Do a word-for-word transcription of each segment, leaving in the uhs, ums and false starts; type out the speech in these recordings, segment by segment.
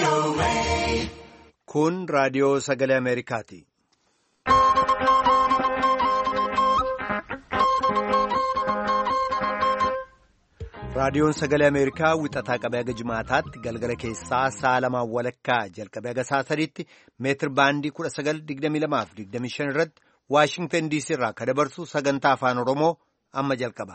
Kun raadiyoo sagalee Ameerikaati. Raadiyoon sagalee Ameerikaa wixataa qabee haga jimaataatti galgala keessaa sa'a lamaan walakkaa jalqabee haga sa'a sadiitti meetir baandii kudha sagal digdamii lamaa fi digdamii shan irratti Waashingtan diisii irraa kan dabarsu sagantaa afaan Oromoo amma jalqaba.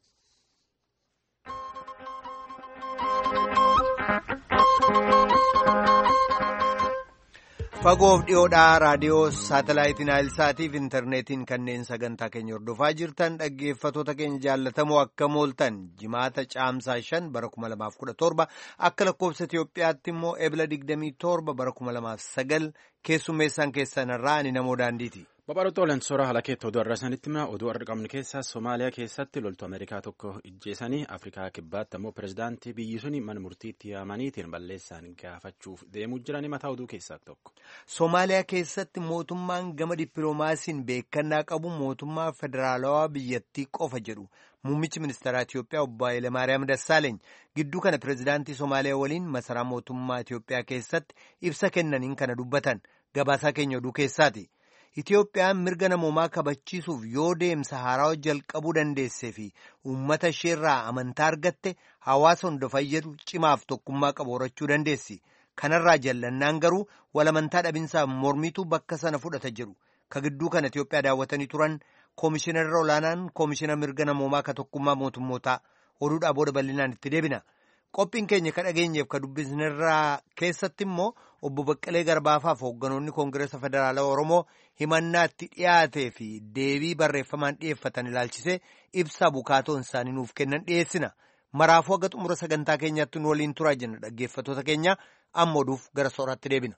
Fagoof dhiyoodhaa raadiyoo saatalaayitiin Naayilsaatii fi intarneetiin kanneen sagantaa keenya hordofaa jirtan dhaggeeffatoota keenya jaallatamoo akka mooltan jimaata caamsaa shan bara kuma lamaaf kudha torba akka lakkoofsa Itoophiyaatti immoo ebila digdamii torba bara kuma lamaaf sagal keessummeessaan keessan irraa ani namoo daandiiti. Babal'oota Olensooraa halakeetti oduu har'a sanitti hima oduu har'a qabnu keessaa Somaaliyaa keessatti loltu Ameerikaa tokko ijjeessanii Afrikaa kibbaatti ammoo pirezidaantii biyyi suni mana murtiitti yaamaniitiin balleessaan gaafachuuf deemuu jiranii mataa oduu keessaa tokko. Somaaliyaa keessatti mootummaan gama dippiloomaasiin beekannaa qabu mootummaa federaalawaa biyyattii qofa jedhu muummichi ministeeraa Itiyoophiyaa obbo Hayilemaariyaam Dassaaleeny gidduu kana pirezidaantii Somaaliyaa waliin masaraa mootummaa Itiyoophiyaa keessatti ibsa kennaniin kana dubbatan gabaasaa keenya oduu keessaati. Itiyoophiyaan mirga namoomaa kabachiisuuf yoo deemsa haaraa jalqabuu dandeessee fi uummata isheerraa amantaa argatte hawaasa hunda fayyadu cimaaf tokkummaa qabu horachuu dandeessi. Kanarraa jallannaan garuu walamantaa dhabinsaaf mormiitu bakka sana fudhata jedhu. Ka gidduu kana Itiyoophiyaa daawwatanii turan koomishinarra olaanaan koomishina mirga namoomaa ka tokkummaa mootummootaa oduudhaa booda bal'inaan itti deebina. Qophiin keenya ka dhageenyeef ka dubbisnerraa keessatti immoo obbo Baqqalee Garbaafaaf hoogganoonni Koongireesa Federaalawaa Oromoo himannaatti dhiyaatee fi deebii barreeffamaan dhiyeeffatan ilaalchisee ibsa bukaatoon isaanii nuuf kennan dhiyeessina. Maraafuu haga xumura sagantaa keenyaatti nu waliin turaa jenna dhaggeeffatoota keenya amma oduuf gara sooraatti deebina.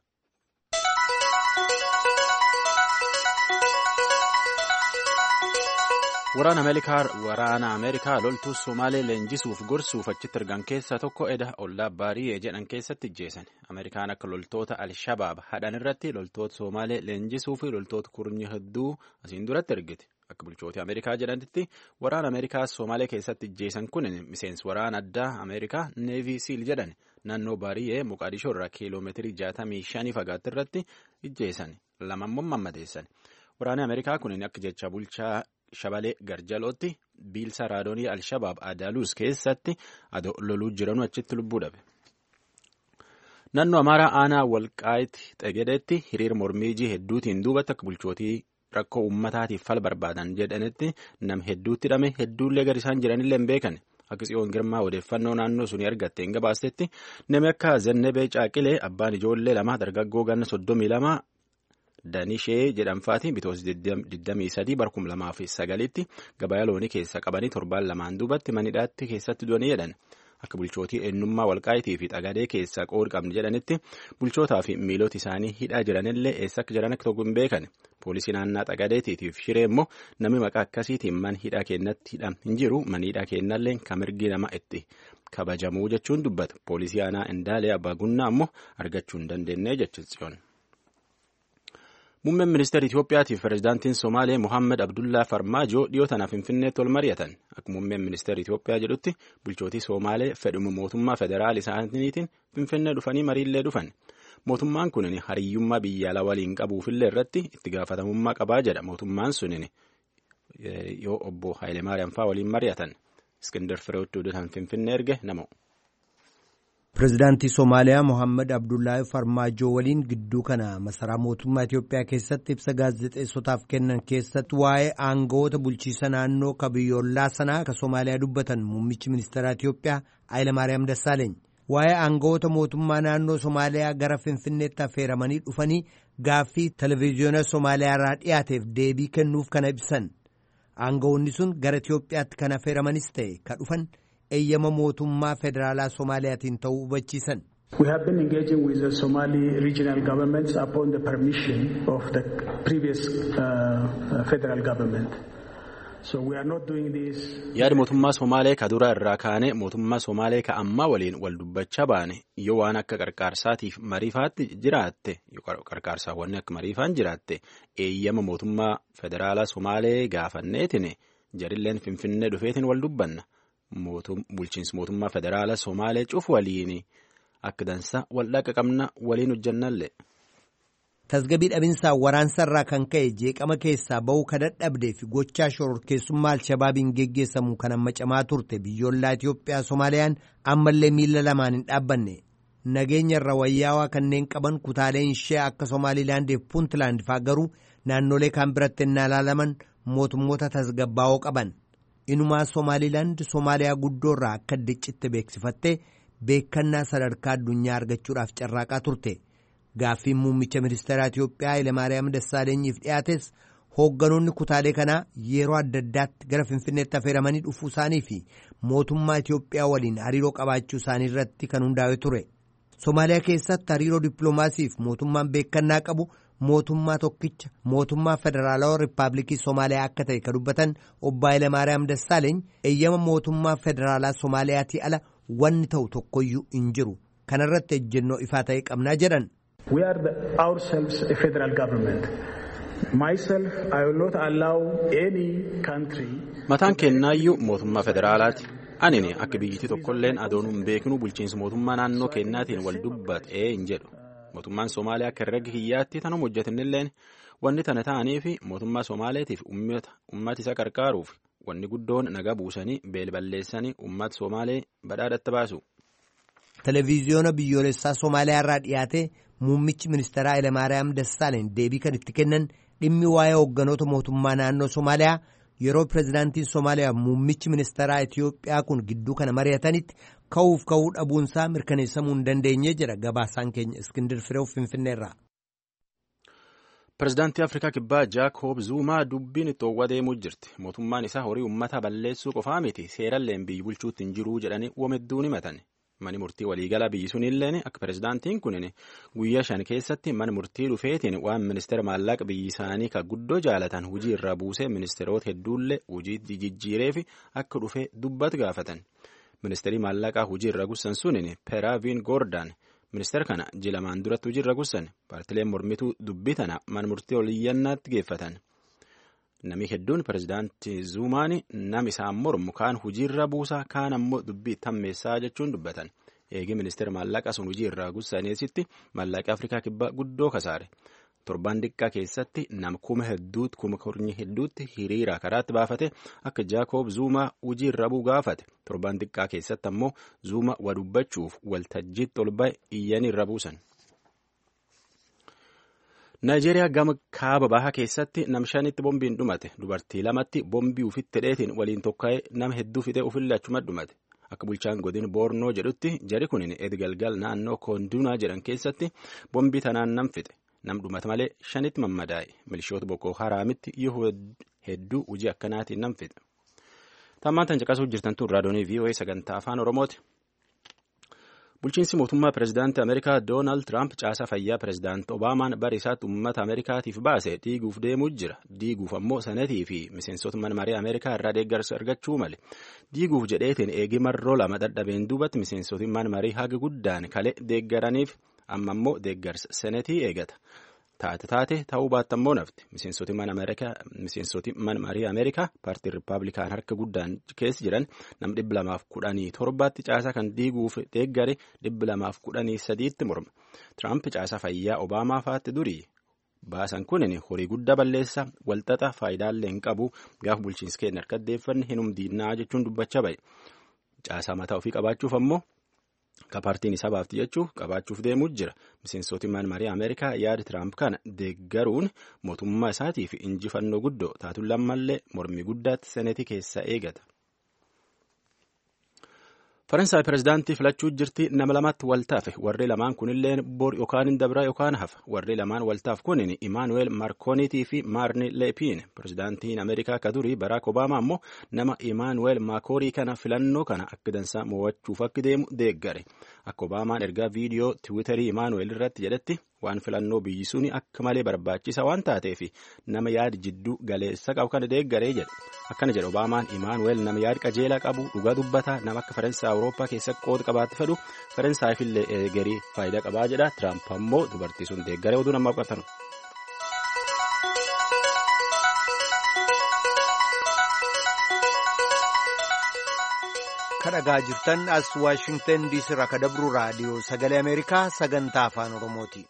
Waraana Ameerikaa waraana Ameerikaa loltuu Somaalee leenjisuuf gorsuuf achitti argan keessaa tokko eda ollaa Baari'ee jedhan keessatti ijjeessan. Ameerikaan akka loltoota Al-Shabaab hadhan irratti loltoota Somaalee leenjisuu fi loltoota kurnyi hedduu asiin duratti ergite. Akka bulchoota Ameerikaa jedhanitti waraana Ameerikaa Somaalee keessatti ijjeessan kun miseensi waraana addaa Ameerikaa Neevii Siil jedhan naannoo Baari'ee Moqaadishoo irraa kiiloomeetirii jaatamii shanii fagaatti irratti ijjeessan lamammoo mammadeessan. Waraanni Ameerikaa kun akka jecha bulchaa Shabalee Garjalootti biilsa raadoonii Al-Shabaab Adaaluus keessatti adoo loluu jiranuu achitti lubbuu dhabe. Naannoo Amaaraa aanaa Walqaayitti Xegedeetti hiriira mormiijii hedduutiin duubatti akka bulchootii rakkoo uummataatiif fala barbaadan jedhanitti nam hedduutti hidhame hedduullee gadi isaan jiranillee hin beekan. Akka Tsiyoon Girmaa odeeffannoo naannoo sunii argatte hin gabaastetti namni akka Zennebee Caaqilee abbaan ijoollee lama dargaggoo ganna soddomii lama Danishee jedhamfaatiin bitoos digdamii sadii bara kuma lamaa fi sagalitti gabaa loonii keessa qabanii torbaan lamaan duubatti manidhaatti keessatti du'anii jedhan. Akka bulchootii eenyummaa Walqaayitii fi Xagadee keessaa qoodi qabni jedhanitti bulchootaa fi miilota isaanii hidhaa jiranillee eessa akka jiran akka tokko hin beekan. Poolisii naannaa Xagadeetiif Shiree immoo namni maqaa akkasiitiin man hidhaa kennatti hidham hin jiru manidhaa kennallee kan mirgi nama itti kabajamuu jechuun dubbata. Poolisii aanaa Indaalee Abbaa Gunnaa immoo argachuu hin dandeenye jechuun. Muummeen ministeera Itoophiyaatiif pirezidaantiin Somaalee Mohaammed Abdullaa Farmaajoo dhiyoo tanaaf Finfinneetti ol mari'atan. Akka muummeen ministeera Itoophiyaa jedhutti bulchootii Somaalee fedhuma mootummaa federaal isaaniitiin Finfinnee dhufanii mariillee dhufan. Mootummaan kun hariyyummaa biyya alaa waliin qabuufillee irratti itti gaafatamummaa qabaa jedha. Mootummaan sun yoo obbo Hayilemaariyaam fa'aa waliin mari'atan. Iskindar Fireewotti oduudhaan Finfinnee erge namoo. Pireezidaantii Somaaliyaa Mohaammed Abdullaahi Farmaajoo waliin gidduu kana masaraa mootummaa Itiyoophiyaa keessatti ibsa gaazexeessotaaf kennan keessatti waa'ee aangawoota bulchiisa naannoo ka biyyoolaa sanaa ka Somaaliyaa dubbatan muummichi ministeeraa Itiyoophiyaa Hayilemaariyaam Dassaaleeny. Waa'ee aangawoota mootummaa naannoo Somaaliyaa gara Finfinneetti affeeramanii dhufanii gaaffii televezyiyoona Somaaliyaa irraa dhiyaateef deebii kennuuf kana ibsan. Aangawoonni sun gara Itiyoophiyaatti kan affeeramanis ta'e ka dhufan. Eeyyama mootummaa federaalaa Soomaaliyaatiin ta'uu hubachiisan. We have been engaging with the Somali regional governments upon the permission of the previous uh, federal government. So we are not doing this. Yaada mootummaa Somaalee ka dura irraa kaane mootummaa Somaalee ka ammaa waliin wal dubbachaa baane yoo waan akka qarqaarsaatiif mariifaatti jiraatte qarqaarsaawwan akka mariifaan jiraatte eeyyama mootummaa federaalaa Somaalee gaafanneetiin jarilleen Finfinnee dhufeetiin wal dubbanna. Bulchiinsi mootummaa federaalaa Somaalee cufu waliin akka dansaa waldhaqa qabna waliin hojjannallee. Tasgabbii dhabinsaa waraansarraa kan ka'e jeeqama keessaa ba'uu kan dadhabdee fi gochaa shororkeessummaa Alshabaabiin geggeessamu kan amma camaa turte biyyoolaa Itoophiyaa Soomaaliyaan ammallee miila lamaan hin dhaabbanne. Nageenya irra wayyaawaa kanneen qaban kutaaleen ishee akka Somaaliilaand fi Puuntlaand fa'aa garuu naannolee kaan biratti innaa ilaalaman mootummoota tasgabbaa'oo qaban. Inumaa Somaaliilaand Soomaaliyaa guddoorraa akka diccitte beeksifattee beekannaa sadarkaa addunyaa argachuudhaaf carraaqaa turte. Gaaffiin muummicha ministeeraa Itoophiyaa Hayilemaariyaam Dassaalenyiif dhiyaates hoogganoonni kutaalee kanaa yeroo adda addaatti gara Finfinneetti affeeramanii dhufuu isaanii fi mootummaa Itoophiyaa waliin hariiroo qabaachuu isaanii irratti kan hundaa'e ture. Somaaliyaa keessatti hariiroo dippiloomaasiif mootummaan beekannaa qabu mootummaa tokkicha mootummaa federaalawaa Rippaabilikii Somaaliyaa akka ta'e kan dubbatan obbo Hayilemaariyaam Dassaaleeny eeyyama mootummaa federaalaa Soomaaliyaatii ala wanni ta'u tokkoyyuu hin jiru. Kana irratti ejjennoo ifaa ta'e qabnaa jedhan. We are the, ourselves a federal government. Myself, I will not allow any country. Mataan kennaayyuu mootummaa federaalaati. Anini akka biyyittii tokkolleen adoonuu hin beeknu bulchiinsa mootummaa naannoo kennaatiin wal dubbatee hin jedhu. Mootummaan Soomaaliyaa akka herrega kiyyaatti tanuma hojjetinilleen wanni tana ta'anii fi mootummaa Soomaaleetiif uummata isa qarqaaruuf wanni guddoon naga buusanii beelballeessanii uummata Soomaalee badhaadhaatti baasu. Televiziyoona biyyoolessaa Soomaaliyaa irraa dhiyaate muummichi ministeeraa Hayilemaariyaam Dassaaleen deebii kan itti kennan dhimmi waa'ee hoogganoota mootummaa naannoo Soomaaliyaa yeroo pirezidaantiin Soomaaliyaa muummichi ministeeraa Itoophiyaa kun gidduu kana mari'atanitti ka'uuf ka'uu dhabuunsaa mirkaneessamuu hin dandeenye jedha gabaasaan keenya Iskindir Fireew Finfinneerraa. Pirezidaantii Afrikaa Kibbaa Jaakob Zuumaa dubbiin itti oowwa deemuu jirti. Mootummaan isaa horii uummata balleessuu qofaa miti seeralleen biyyi bulchuutti hin jiruu jedhanii wamedduu ni matan. Mani murtii waliigalaa biyyi sunilleen akka pirezidaantiin kun guyyaa shan keessatti mana murtii dhufeetiin waan ministeera maallaqa biyyi isaanii kan guddoo jaalatan hojii irraa buusee ministeerota hedduullee hojii jijjiiree fi akka dhufee dubbatu gaafatan. Ministeerri maallaqaa hojii irra gussan sunin Peraaviin Goordaan ministeera kana jilamaan duratti hojii irra gussan paartileen mormituu dubbii tana mana murtii oliyyannaatti geeffatan. Nami hedduun pirezidaantii Zuumaani nama isaan mormu kaan hojiirra buusaa kaan ammoo dubbii tammeessaa jechuun dubbatan. Eegi ministeera maallaqaa sun hojiirraa gussaneesitti maallaqaa Afrikaa Kibbaa guddoo kasaare. Torbaan diqqaa keessatti nama kuma hedduutti kuma kurnyi hedduutti hiriira karaatti baafate akka Jaakob Zuumaa hojiirra buu gaafate. Torbaan diqqaa keessatti ammoo Zuuma wa dubbachuuf waltajjiitti ol ba'e iyyanii irra buusan. Naayijeeriyaa gama kaaba bahaa keessatti nam shanitti bombiin dhumate dubartii lamatti bombii ufitti hidheetiin waliin tokka'ee nama hedduu fixee ofillee achuma dhumate akka bulchaan godin boornoo jedhutti jari kunin edgalgal naannoo koonduunaa jedhan keessatti bombii tanaan nam fixe nam dhumate malee shanitti mammadaa'e milishoota Boko Haraamitti yoo hedduu hojii akkanaatiin nam fixe. Tammaan tan caqasuu jirtan tun raadiyoonii V O A sagantaa afaan Oromooti. Bulchiinsi mootummaa pirezidaantii Ameerikaa Doonaald Tiraamp caasaa fayyaa pirezidaantii Obaamaan bara isaatti uummata Ameerikaatiif baase diiguuf deemuu jira. Diiguuf ammoo sanatii fi miseensota mana maree Ameerikaa irraa deeggarsa argachuu male. Diiguuf jedheetiin eegi marroo lama dadhabeen duubatti miseensoti mana maree haga guddaan kale deeggaraniif amma ammoo deeggarsa senetii eegata. Taate taate ta'uu baattammoo nafti. Miseensoti mana maree Ameerikaa paartii Rippaabilikaan harka guddaan keessa jiran nam dhibba lamaaf kudhanii torbaatti caasaa kan diiguuf deeggare dhibba lamaaf kudhanii sadiitti morma. Tiraamp caasaa fayyaa Obaamaa faatti durii baasan kunin horii guddaa balleessa walxaxa faayidaallee hin qabu gaaf bulchiinsi keenya harka deeffanne hin humdiinnaa jechuun dubbachaa ba'e. Caasaa mataa ofii qabaachuuf ammoo ka paartiin isaa baafti jechuun qabaachuuf deemuu jira. Miseensoti mana maree Ameerikaa yaada Tiraamp kana deeggaruun mootummaa isaatiif injifannoo guddoo taatuun lammallee mormii guddaatti senetii keessa eegata. Faransaay pirezidaantii filachuu jirti nama lamatti waltaafe warri lamaan kunilleen bor yookaan hin dabra yookaan hafa warri lamaan waltaaf kunin Imaanuweel Maarkooniitii fi Maarni Leepiin pirezidaantiin Ameerikaa ka durii Baraak Obaamaa ammoo nama Imaanuweel Maakorii kana filannoo kana akka dansaa mo'achuuf akka deemu deeggare akka Obaamaan ergaa viidiyoo tiwiitarii Imaanuweel irratti jedhetti waan filannoo biyyi suni akka malee barbaachisa waan taateef nama yaada jidduu galeessa qabu kana deeggaree jedhe akkana jedhe Obaamaan Imaanuweel nama yaada qajeelaa qabu dhugaa dubbata nama akka Faransaay Awurooppaa keessa qooda qabaatti fedhu Faransaayifillee eegarii faayidaa qabaa jedha. Tiraamp ammoo dubartii sun deeggaree oduu namaaf qabatan. kadhagaa jirtan as Waashingtan diisii irraa ka dabru raadiyoo sagalee Ameerikaa sagantaa afaan Oromooti.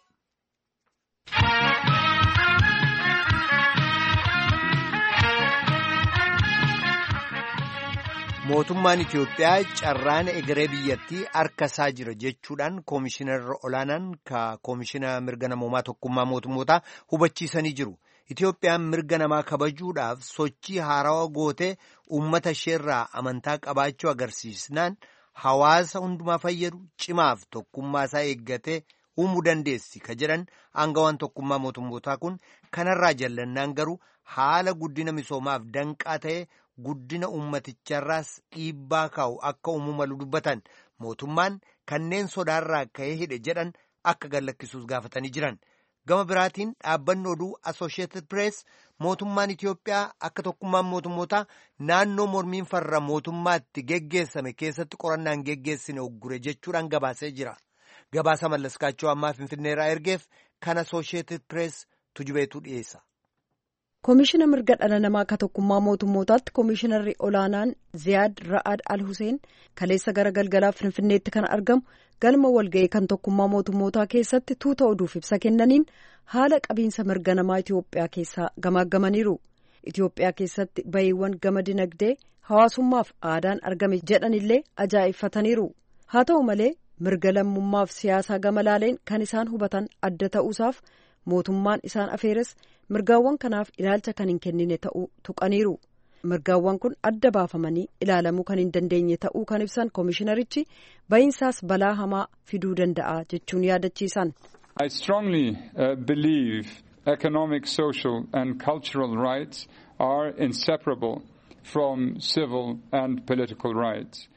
Mootummaan Itiyoophiyaa carraan egeree biyyattii harka isaa jira jechuudhaan koomishinarra olaanaan ka koomishina mirga namoomaa tokkummaa mootummootaa hubachiisanii jiru. Itiyoophiyaan mirga namaa kabajuudhaaf sochii haarawaa gootee uummata isheerraa amantaa qabaachuu agarsiisnaan hawaasa hundumaa fayyadu cimaaf tokkummaa isaa eeggatee uumuu dandeessi ka jedhan aangawaan tokkummaa mootummootaa kun kanarraa jallannaan garuu haala guddina misoomaaf danqaa ta'e guddina uummaticharraas dhiibbaa kaa'u akka uumuu malu dubbatan mootummaan kanneen sodaarraa ka'ee hidhe jedhan akka gallakkisuus gaafatanii jiran. Gama biraatiin dhaabbanni oduu Associated Press mootummaan Itiyoophiyaa akka tokkummaan mootummootaa naannoo mormiin farra mootummaatti geggeessame keessatti qorannaan geggeessine oggure jechuudhaan gabaasee jira. Gabaasa mallaskaachuu ammaa Finfinneerraa ergeef kan Associated Press tujubeetu dhiyeessa. Koomishina mirga dhala namaa akka tokkummaa mootummootaatti koomishinarri olaanaan Ziyaad Ra'ad Al-Huseen kaleessa gara galgalaa Finfinneetti kan argamu galma walga'ii kan tokkummaa mootummootaa keessatti tuuta oduuf ibsa kennaniin haala qabiinsa mirga namaa Itiyoophiyaa keessaa gamaaggamaniiru. Itiyoophiyaa keessatti bahiiwwan gama dinagdee hawaasummaaf aadaan argame jedhanillee ajaa'ibfataniiru. Haa ta'u malee mirga lammummaaf siyaasaa gama laaleen kan isaan hubatan adda ta'uusaaf mootummaan isaan afeeres mirgaawwan kanaaf ilaalcha kan hin kennine ta'uu tuqaniiru. Mirgaawwan kun adda baafamanii ilaalamuu kan hin dandeenye ta'uu kan ibsan koomishinarichi bahiinsaas balaa hamaa fiduu danda'a jechuun yaadachiisan. I strongly uh, believe economic, social and cultural rights are inseparable from civil and political rights.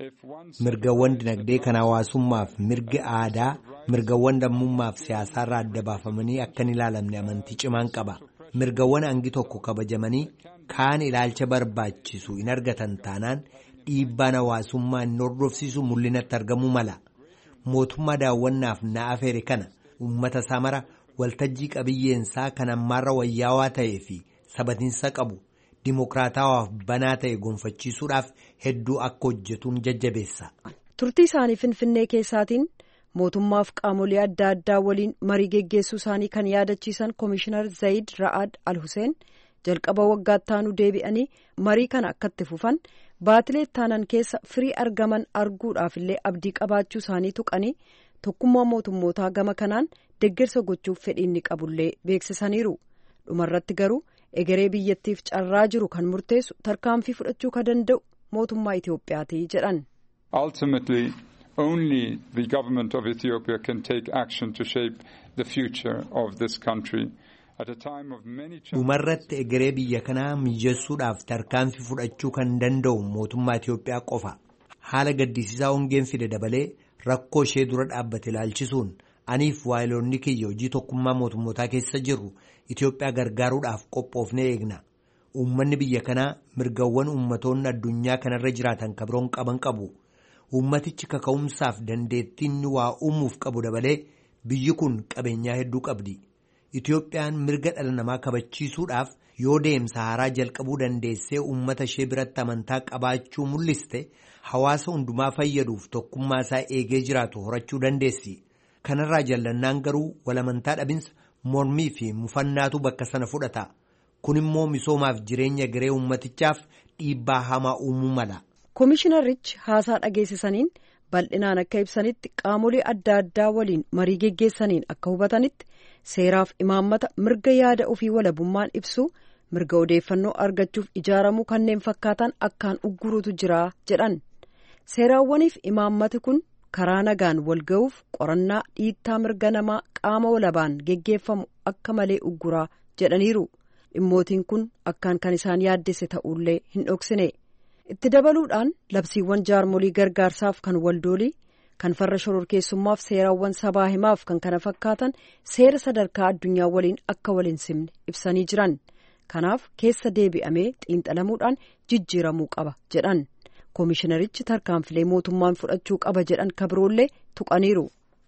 Mirgawwan dinagdee kan hawaasummaaf mirgi aadaa mirgawwan lammummaaf siyaasaarraa adda baafamanii akka hin ilaalamne amantii cimaan qaba. Mirgawwan hangi tokko kabajamanii kaan ilaalcha barbaachisu hin argatan taanaan dhiibbaan hawaasummaa hin hordofsiisu mul'inatti argamuu mala. Mootummaa daawwannaaf na afeere kana uummata isaa mara waltajjii qabiyyeensaa kan ammaarra wayyaawaa ta'ee fi sabatiinsa qabu. Dimokiraatawaaf banaa ta'e gonfachiisuudhaaf hedduu akka hojjetuun jajjabeessa. Turtii isaanii Finfinnee keessaatiin mootummaaf qaamolee adda addaa waliin marii geggeessuu isaanii kan yaadachiisan koomishinar Zayid Ra'ad Al-Huseen jalqaba waggaatti aanu deebi'anii marii kana akkatti fufan baatilee taanan keessa firii argaman arguudhaafillee abdii qabaachuu isaanii tuqanii tokkummaa mootummootaa gama kanaan deeggarsa gochuuf fedhiinni qabullee beeksisaniiru. Dhumarratti garuu egeree biyyattiif carraa jiru kan murteessu tarkaanfii fudhachuu ka danda'u mootummaa Itiyoophiyaati jedhan. Ultimately, only the government of Ethiopia can take action to shape the future of this country. At a time of many challenges. Dhumarratti egeree biyya kanaa mijeessuudhaaf tarkaanfii fudhachuu kan danda'u mootummaa Itiyoophiyaa qofa. Haala gaddisiisaa hongeen fide dabalee rakkoo ishee dura dhaabbate ilaalchisuun aniif waayiloonni kiyya hojii tokkummaa mootummootaa keessa jirru Itiyoophiyaa gargaaruudhaaf qophoofnee eegna. Uummanni biyya kanaa mirgawwan uummatoonni addunyaa kanarra jiraatan kabroon qaban qabu. Uummatichi kaka'umsaaf dandeettiin waa uumuuf qabu dabalee biyyi kun qabeenyaa hedduu qabdi. Itiyoophiyaan mirga dhala namaa kabachiisuudhaaf yoo deemsa haaraa jalqabuu dandeessee uummata ishee biratti amantaa qabaachuu mul'iste hawaasa hundumaa fayyaduuf tokkummaa isaa eegee jiraatu horachuu dandeessi. Kanarraa jallannaan garuu walamantaa dhabinsa mormii fi mufannaatu bakka sana fudhata. Kun immoo misoomaaf jireenya garee uummatichaaf dhiibbaa hamaa uumuu mala. Koomishinarichi haasaa dhageessisaniin bal'inaan akka ibsanitti qaamolee adda addaa waliin marii geggeessaniin akka hubatanitti seeraaf imaammata mirga yaada ofii walabummaan ibsuu mirga odeeffannoo argachuuf ijaaramuu kanneen fakkaatan akkaan ugguruutu jira jedhan. Seeraawwaniif imaammati kun karaa nagaan walga'uuf qorannaa dhiittaa mirga namaa qaama walabaan geggeeffamu akka malee ugguraa jedhaniiru. Dhimmootiin kun akkaan kan isaan yaaddesse ta'ullee hin dhoksine. Itti dabaluudhaan labsiiwwan jaarmolii gargaarsaaf kan waldoolii kan farra shororkeessummaaf seeraawwan sabaa himaaf kan kana fakkaatan seera sadarkaa addunyaa waliin akka waliin simne ibsanii jiran. Kanaaf keessa deebi'amee xiinxalamuudhaan jijjiiramuu qaba jedhan. Koomishinarichi tarkaanfilee mootummaan fudhachuu qaba jedhan kabiroollee tuqaniiru.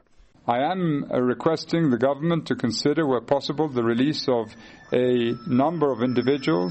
I am requesting the government to consider where possible the release of a number of individuals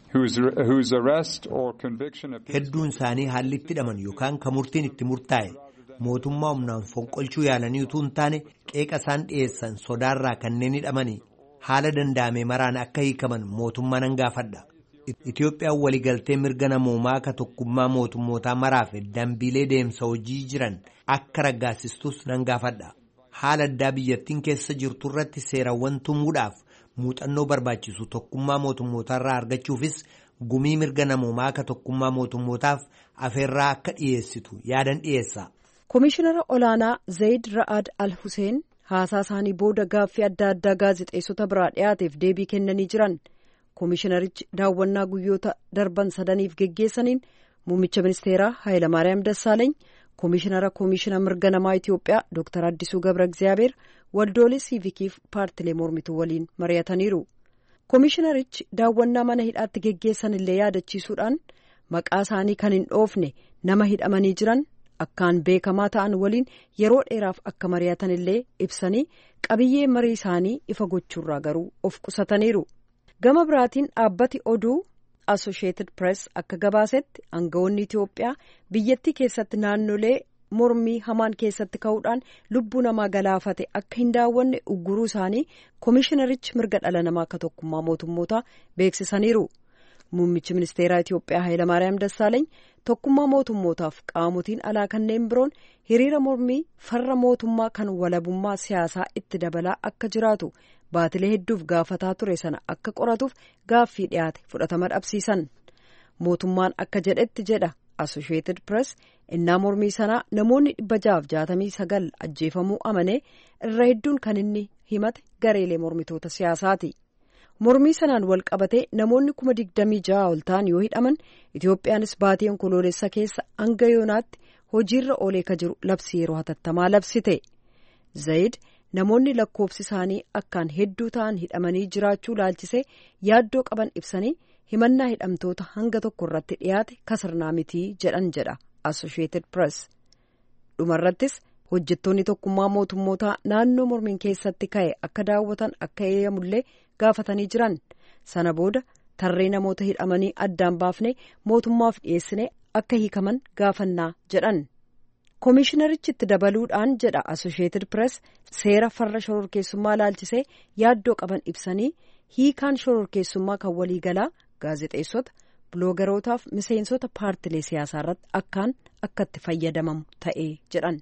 whose, whose arrest or conviction appears... Hedduun isaanii haalli itti hidhaman yookaan kan murtiin itti murtaa'e mootummaa humnaan fonqolchuu yaalanii utuu hin taane qeeqa isaan dhiyeessan sodaarraa kanneen hidhamanii haala danda'ame maraan akka hiikaman mootummaa nan gaafadha. Itiyoophiyaan waliigaltee mirga namoomaa ka tokkummaa mootummootaa maraaf dambiilee deemsa hojii jiran akka raggaasistus nan gaafadha. Haala addaa biyyattiin keessa jirtu irratti seerawwan tumuudhaaf muuxannoo barbaachisu tokkummaa mootummootaarraa argachuufis gumii mirga namoomaa ka tokkummaa mootummootaaf afeerraa akka dhiyeessitu yaadan dhiyeessa. Komishinara olaanaa Zayid Ra'ad Al-Huseen haasaa isaanii booda gaaffii adda addaa gaazexeessota biraa dhiyaateef deebii kennanii jiran. Komishinarichi daawwannaa guyyoota darban sadaniif geggeessaniin muummicha ministeeraa Hayilamaariyaam Dassaaleeny, Komishinara Komishina mirga namaa Itiyoophiyaa Dooktar Addisuu Gabra Egziyaabeer, waldoolee siivikiif paartilee mormituu waliin mari'ataniiru. Komishinarichi daawwannaa mana hidhaatti geggeessan illee yaadachiisuudhaan maqaa isaanii kan hin dhoofne nama hidhamanii jiran akkaan beekamaa ta'an waliin yeroo dheeraaf akka mari'atan illee ibsanii qabiyyee marii isaanii ifa gochuurraa garuu of qusataniiru. Gama biraatiin dhaabbati oduu Associated Press akka gabaasetti aangawoonni Itiyoophiyaa biyyattii keessatti naannolee mormii hamaan keessatti ka'uudhaan lubbuu namaa galaafate akka hin daawwanne ugguruu isaanii komishinarichi mirga dhala namaa akka tokkummaa mootummootaa beeksisaniiru. Muummichi ministeeraa Itiyoophiyaa Hayilamaariyaam Dassaaleeny tokkummaa mootummootaaf qaamotiin alaa kanneen biroon hiriira mormii farra mootummaa kan walabummaa siyaasaa itti dabalaa akka jiraatu baatilee hedduuf gaafataa ture sana akka qoratuuf gaaffii dhiyaate fudhatama dhabsiisan. Mootummaan akka jedhetti jedha Associated Press innaa mormii sanaa namoonni dhibba jaaf jaatamii sagal ajjeefamuu amanee irra hedduun kan inni himate gareelee mormitoota siyaasaati. Mormii sanaan wal qabatee namoonni kuma digdamii ja'a ol ta'an yoo hidhaman Itiyoophiyaanis baatii onkoloolessa keessa hanga yoonaatti hojiirra oolee ka jiru labsii yeroo hatattamaa labsite. Zayid namoonni lakkoofsi isaanii akkaan hedduu ta'an hidhamanii jiraachuu laalchisee yaaddoo qaban ibsanii himannaa hidhamtoota hanga tokko irratti dhiyaate kasirnaa mitii jedhan jedha Associated Press. Dhumarrattis hojjettoonni tokkummaa mootummootaa naannoo mormiin keessatti ka'e akka daawwatan akka eeyyamullee gaafatanii jiran. Sana booda tarree namoota hidhamanii addaan baafnee mootummaaf dhiyeessine akka hiikaman gaafannaa jedhan. Komishinarichi itti dabaluudhaan jedha Associated Press seera farra shororkeessummaa laalchisee yaaddoo qaban ibsanii hiikaan shororkeessummaa kan waliigalaa gaazexeessota, biloogarootaaf miseensota paartilee siyaasaa irratti akkaan akka itti fayyadamamu ta'ee jedhan.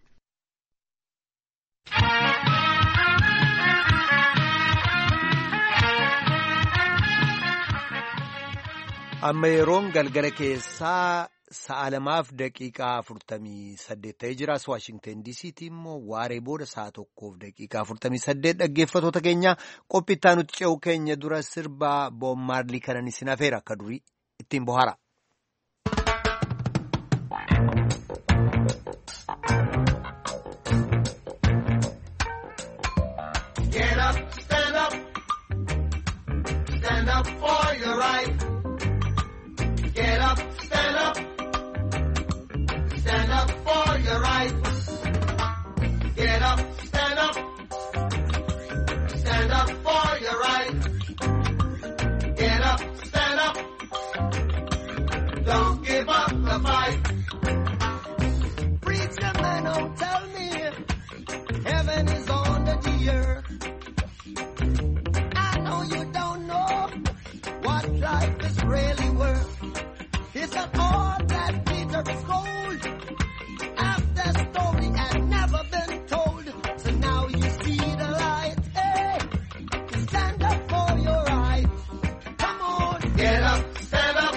Amma yeroon galgala keessaa sa'a lamaaf daqiiqaa afurtamii saddeet ta'ee jira. Waashingten diisiitti immoo waaree booda sa'a tokkoof daqiiqaa afurtamii saddeet. Dhaggeeffatoota keenya qophii itti aanutti ce'u keenya dura sirbaa Bob Marley kanan isin hafeera akka durii ittiin bohaara. Get up, stand up, stand up for your right. Get up, stand up, stand up for your right. Get up, stand up, stand up for your right. Get up, stand up, don't give up the fight. Preacher man, don't tell me heaven is under the earth. I know you don't know what life is really worth. It's not all that Peter is gold. After story had never been told. So now you see the light. Hey, stand up for your right. Come on, get up, stand up.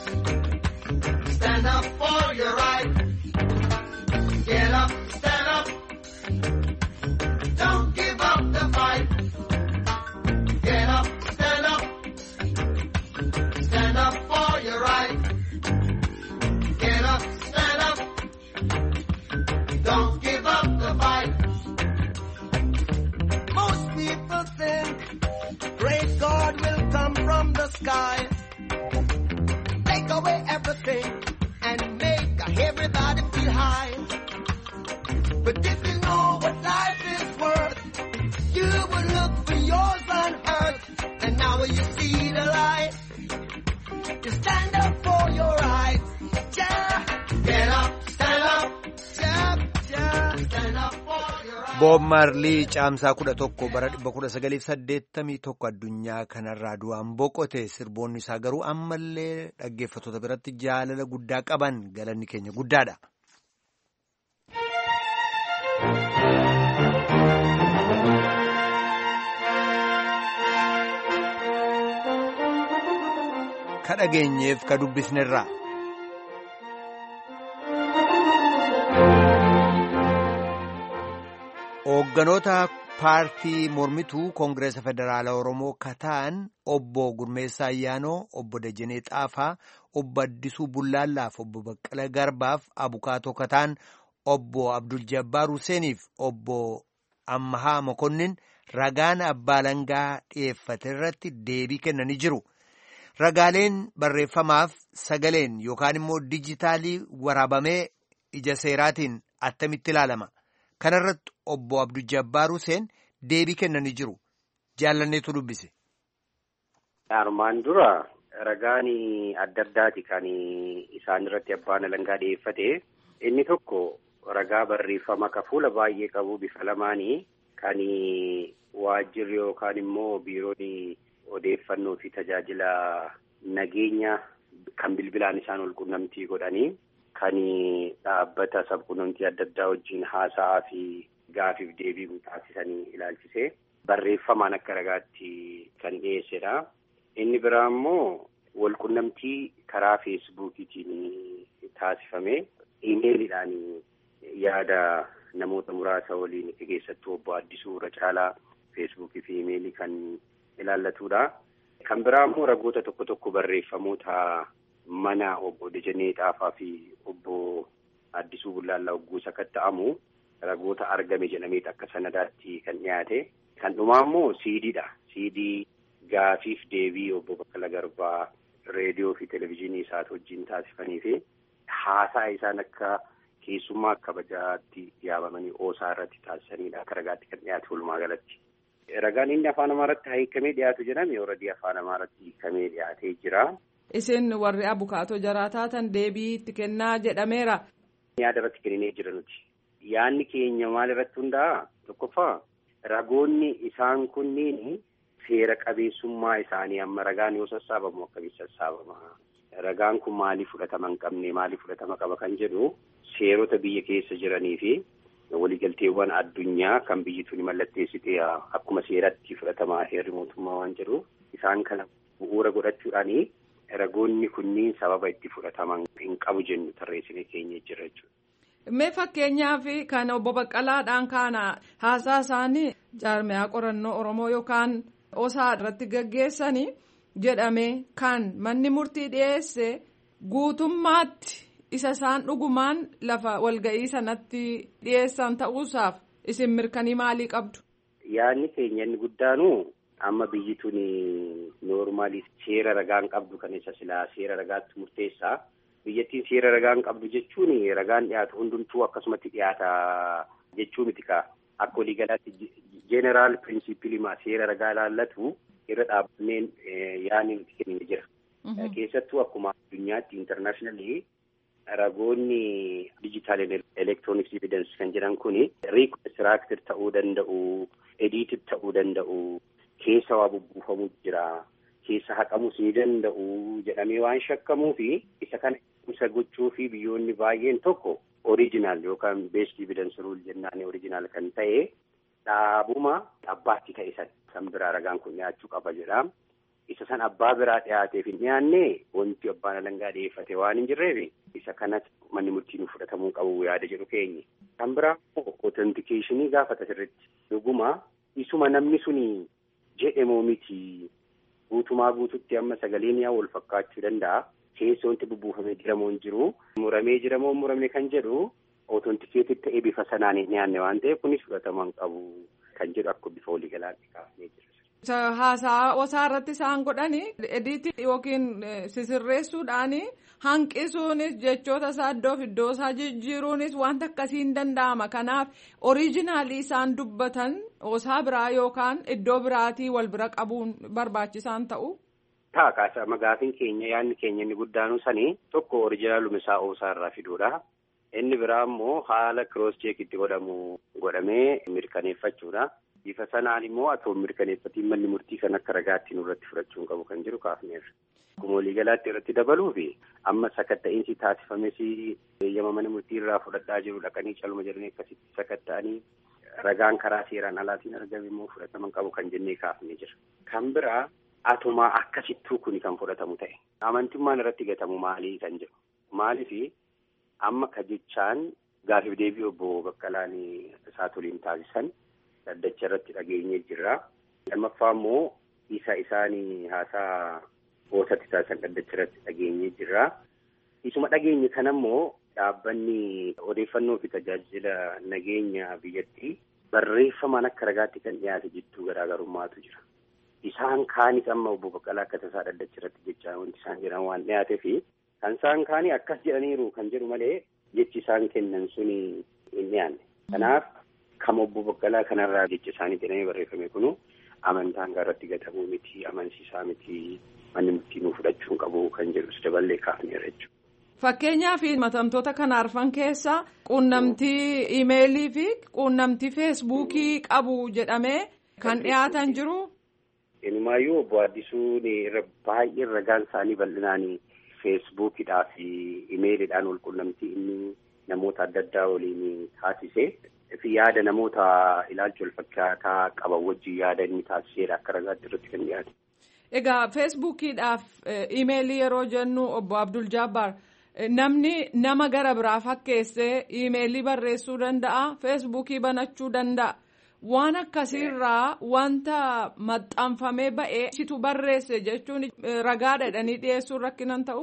Stand up for your right. Get up, stand up. Don't give up the fight. Get up, stand up. Stand up for your right. Get up, stand up. Don't give up the fight. Most people think great God will come from the sky, take away everything and make everybody feel high. But if you know what life is worth, you will look for yours on earth. And now you see the light. Bob Marley caamsaa kudha tokko bara dhibba kudha sagaliif saddeettamii tokko addunyaa kanarraa du'aan boqote. Sirboonni isaa garuu ammallee dhaggeeffattoota biratti jaalala guddaa qaban. Galanni keenya guddaadha. Ka dhageenyeef ka dubbisnerraa. Hoogganoota paartii mormituu Koongireesa Federaalaa Oromoo kataan obbo Gurmeessaa Ayyaanoo, obbo Dajanee Xaafaa, obbo Addisuu Bullaallaaf, obbo Baqqala Garbaaf, abukaatoo kataan obbo Abdul Jabbaar Huseeniif, obbo Ammahaa Mokonnin ragaan abbaa alangaa dhiyeeffate irratti deebii kennanii jiru. Ragaaleen barreeffamaaf sagaleen yookaan immoo dijitaalii waraabamee ija seeraatiin attamitti ilaalama. Kana irratti obbo Abdul Jabbaar Huseen deebii kennanii jiru. Jaallanneetu dubbise. Armaan dura ragaan adda addaati kan isaan irratti abbaan alangaa dhiyeeffate. Inni tokko ragaa barreeffama ka fuula baay'ee qabu bifa lamaanii kan waajjirri yookaan immoo biiroon odeeffannoo fi tajaajila nageenya kan bilbilaan isaan ol qunnamtii godhanii kan dhaabbata sabquunnamtii adda addaa wajjin haasa'aa fi gaafiif deebii taasisanii ilaalchisee barreeffamaan akka ragaatti kan dhiyeessedha. Inni biraa immoo wal qunnamtii karaa feesbuukiitiin taasifame iimeeliidhaan yaada namoota muraasa waliin keessattuu obbo Addisuu irra caalaa feesbuukii fi iimeelii kan ilaallatudha. Kan biraa immoo ragoota tokko tokko barreeffamoota mana obbo Dajanee Xaafaa fi obbo Addisuu Bullaallaa hogguu sakatta'amu ragoota argame jedhamee akka sanadaatti kan dhiyaate. Kan dhumaa immoo siidiidha. Siidii gaafiif deebii obbo Baqqala Garbaa reediyoo fi televezyiinii isaati wajjin taasifanii fi haasaa isaan akka keessummaa kabajaatti yaabamanii oosaa irratti taasisanidha. Akka ragaatti kan dhiyaate walumaa galatti. Ragaan inni afaan Amaaraatti hiikamee dhiyaatu jedhame oradii afaan Amaaraatti hiikamee dhiyaatee jira. Isin warri abukaatoo jaraa taatan deebii itti kennaa jedhameera. Yaada irratti kennee jira nuti. Yaanni keenya maal irratti hundaa'a? Tokkoffaa ragoonni isaan kunniin seera qabeessummaa isaanii amma ragaan yoo sassaabamu akkamitti sassaabama? Ragaan kun maaliif fudhatama hin qabne maaliif fudhatama qaba kan jedhu seerota biyya keessa jiranii fi waliigalteewwan addunyaa kan biyyi tuni mallatteessite akkuma seeratti fudhatamaa heerri mootummaa waan jedhu isaan kana bu'uura godhachuudhaani ragoonni kunniin sababa itti fudhataman hin qabu jennu tarreessinee keenya jira jechuudha. Mee fakkeenyaaf kan obbo Baqqalaadhaan kana haasaa isaanii jaarmiyaa qorannoo Oromoo yookaan osaa irratti gaggeessanii jedhame kan manni murtii dhiyeesse guutummaatti isa isaan dhugumaan lafa walga'ii sanatti dhiyeessan ta'uusaaf isin mirkanii maalii qabdu? Yaanni keenya inni guddaanu amma biyyi tuni noormaali seera ragaan qabdu kan isa silaa seera ragaatti murteessaa. Biyyattiin seera ragaan qabdu jechuun ragaan dhiyaatu hundumtuu akkasumatti dhiyaata jechuu miti kaa. Akka waliigalaatti jeneraal pirinsipiliima seera ragaa ilaallatu irra dhaabbanneen yaanni nuti kennee jira. Keessattuu akkuma addunyaatti intarnaashinaali ragoonni digital electronics evidence kan jedhan kuni reconstructed ta'uu danda'u, edited ta'uu danda'u, keessa waa bubbuufamuu jira, keessa haqamus ni danda'u jedhamee waan shakkamuu fi isa kana isa gochuu fi biyyoonni baay'een tokko original yookaan based evidence rule jennaan original kan ta'e dhaabuma abbaatti ta'e san biraa ragaan kun dhiyaachuu qaba jedha. Isa san abbaa biraa dhiyaateef hin dhiyaanne wanti abbaan alangaa dhiyeeffate waan hin jirreef isa kanas manni murtiin fudhatamuu qabu yaada jedhu keenya. Kan biraa authenticationii gaafata sirriitti dhuguma isuma namni suni jedhamoo miti guutumaa guututti amma sagaleen yaa wal fakkaachuu danda'a. Keessa wanti bubbuufamee jiramoo hin jiru muramee jiramoo muramne kan jedhu authenticated ta'ee bifa sanaan hin dhiyaanne waan ta'eef kunis fudhatama hin qabu kan jedhu akka bifa waliigalaatti kaafnee jira. Haasaa osaa irratti isaan godhani ediitii yookiin sisirreessuudhaani hanqisuunis jechoota isaa iddoof iddoo isaa jijjiiruunis wanta akkasiin danda'ama. Kanaaf oriijinaalii isaan dubbatan osaa biraa yookaan iddoo biraatii wal bira qabuun barbaachisaan ta'u. Taa kaasa magaafiin keenya yaadni keenya inni guddaanu sanii tokko oriijinaaluma isaa osaa irraa fiduudha. Inni biraa immoo haala kiroos cheekitti godhamu godhamee mirkaneeffachuudha. Bifa sanaan immoo atoo mirkaneeffatiin manni murtii kan akka ragaatti nurratti fudhachuun qabu kan jiru kaafneerra. Akkuma waliigalaatti irratti dabaluu fi amma sakatta'insi taasifames eeyyama mana murtii irraa fudhadhaa jiru dhaqanii calma jedhanii akkasitti sakatta'anii ragaan karaa seeraan alaatiin argame immoo fudhataman qabu kan jennee kaafnee jira. Kan biraa atumaa akkasittuu kuni kan fudhatamu ta'e. Amantummaan irratti gatamu maalii kan jedhu. Maaliif amma ka jechaan gaafiif deebii obbo Baqqalaan Saatoliin taasisan dhaddacha irratti dhageenyee jirra. Lammaffaa immoo isa isaanii haasaa boosatti taasisan dhaddacha irratti dhageenyee jirra. Isuma dhageenye kana immoo dhaabbanni odeeffannoo fi tajaajila nageenya biyyattii barreeffamaan akka ragaatti kan dhiyaate jechuu garaagarummaatu jira. Isaan kaanis amma obbo Baqqalaa akka tasaa dhaddacha irratti jechaa wanti isaan jedhan waan dhiyaatee fi kan isaan kaanii akkas jedhaniiru kan jedhu malee jechi isaan kennan suni hin dhiyaanne. Kanaaf kan obbo Baqqalaa kanarraa jechi isaanii jedhamee barreeffame kunu amantaan irratti gatamuu miti, amansiisaa miti, manni murtii nuu fudhachuu qabu kan jedhus daballee kaafneera jechuudha. Fakkeenyaaf himatamtoota kana arfan keessa quunnamtii iimeelii fi quunnamtii feesbuukii qabu jedhamee kan dhiyaatan jiru. Inumaayyuu obbo Addisuun irra baay'ee ragaan isaanii bal'inaan feesbuukidhaa fi iimeeliidhaan wal quunnamtii inni namoota adda addaa waliin taasise fi yaada namoota ilaalcha wal fakkaataa qaban wajjin yaada inni taasiseedha akka ragaatti irratti kan dhiyaate. Egaa feesbuukiidhaaf iimeelii yeroo jennu obbo Abdul Jabbar namni nama gara biraa fakkeessee iimeelii barreessuu danda'a, feesbuukii banachuu danda'a. Waan akkasiirraa wanta maxxanfamee ba'ee situ barreesse jechuun ragaadha jedhanii dhiyeessuun rakkinan ta'u?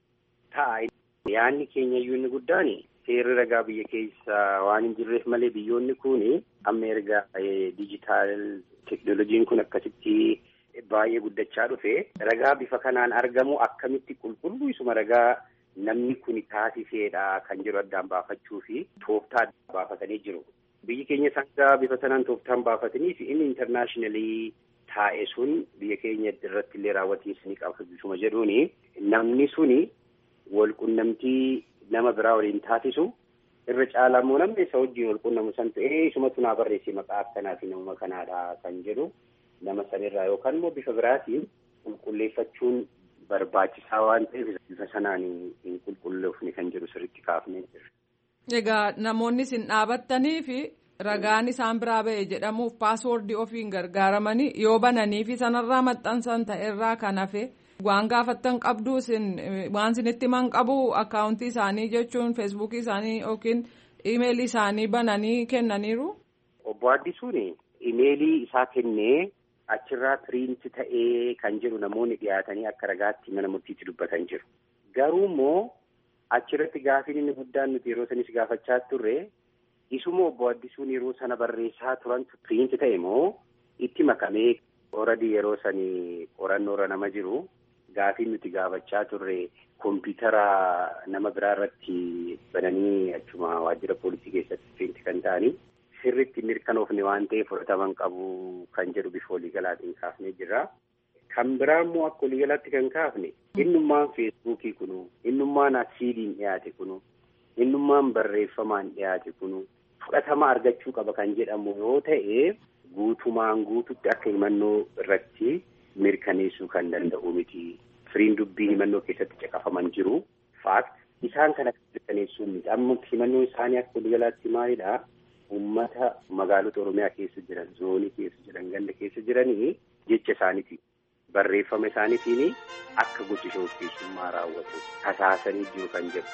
Ta'a. Yaanni keenya iyyuu inni guddaan seerri ragaa biyya keessa waan hin jirreef malee biyyoonni kun amma erga dijitaal teknooloojiin kun akkasitti baay'ee guddachaa dhufe ragaa bifa kanaan argamu akkamitti qulqulluu isuma ragaa namni kun taasiseedha kan jiru addaan baafachuu fi tooftaa baafatanii jiru. Biyyi keenya sangaa bifa sanaan tooftaan baafatanii fi inni intarnaashinalee taa'e sun biyya keenya irratti illee raawwatiinsa ni qabsisuma jedhuuni namni suni wal qunnamtii nama biraa waliin taasisu irra caalaa immoo namni isa wajjin wal qunnamu san ta'ee isumatu naa barreesse maqaa akkanaa fi nama kanaadha kan jedhu nama sanirraa yookaan immoo bifa biraatiin qulqulleeffachuun barbaachisaa waan ta'eef bifa sanaan hin qulqulleeffne kan jedhu sirriitti kaafnee jira. Egaa namoonni isin dhaabattanii fi ragaan isaan biraa ba'e jedhamuuf paaswoordii ofiin gargaaramanii yoo bananii fi sanarraa maxxansan ta'erraa kan hafe waan gaafattan qabdu isin waan isinitti himan qabu akkaawuntii isaanii jechuun feesbuukii isaanii yookiin iimeelii isaanii bananii kennaniiru. Obbo Addisuun iimeelii isaa kennee achirraa piriinti ta'ee kan jiru namoonni dhiyaatanii akka ragaatti mana murtiitti dubbatan jiru. Garuu immoo achirratti gaafiin inni guddaan nuti yeroo sanis gaafachaa turre isuma obbo Addisuun yeroo sana barreessaa turantu piriinti ta'e moo itti makamee oradii yeroo sanii qorannoorra nama jiru gaafiin nuti gaafachaa turre kompiitara nama biraa irratti bananii achuma waajjira poolisii keessatti piriinti kan ta'anii sirriitti mirkanoofne waan ta'eef fudhataman qabu kan jedhu bifa waliigalaatiin kaafnee jirra. Kan biraa immoo akka waliigalaatti kan kaafne innummaan feesbuukii kunu innummaan asiidiin dhiyaate kunu innummaan barreeffamaan dhiyaate kunu fudhatama argachuu qaba kan jedhamu yoo ta'e guutumaan guututti akka himannoo irratti mirkaneessuu kan danda'u miti. Firiin dubbii himannoo keessatti caqafaman jiru faakt isaan kana mirkaneessuu miti. Amma himannoo isaanii akka waliigalaatti maalidhaa? Uummata magaalota Oromiyaa keessa jiran, zoonii keessa jiran, ganda keessa jiranii jecha isaaniiti. Barreeffama isaaniitiin akka gocha shororkeessummaa raawwatu tasaasanii jiru kan jedhu.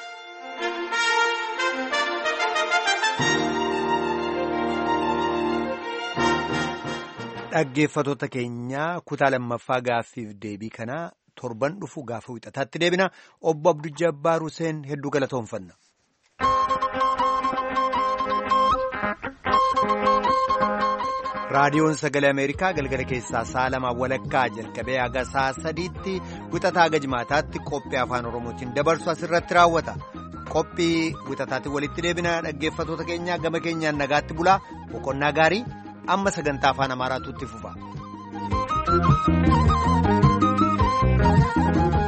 Dhaggeeffattoota keenyaa kutaa lammaffaa gaaffiif deebii kanaa torban dhufu gaafa wixataatti deebina. Obbo Abdul Jabbaar Huseen hedduu galatoomfanna. raadiyoon sagalee ameerikaa galgala keessaa sa'a lamaa walakkaa jalqabee haga sa'a sadiitti wixataa haga jimaataatti qophii afaan oromootiin dabarsu asirratti raawwata. Qophii wixataatti walitti deebina dhaggeeffattoota keenyaa gama keenyaan nagaatti bulaa boqonnaa gaarii amma sagantaa afaan amaaraatu itti fufa.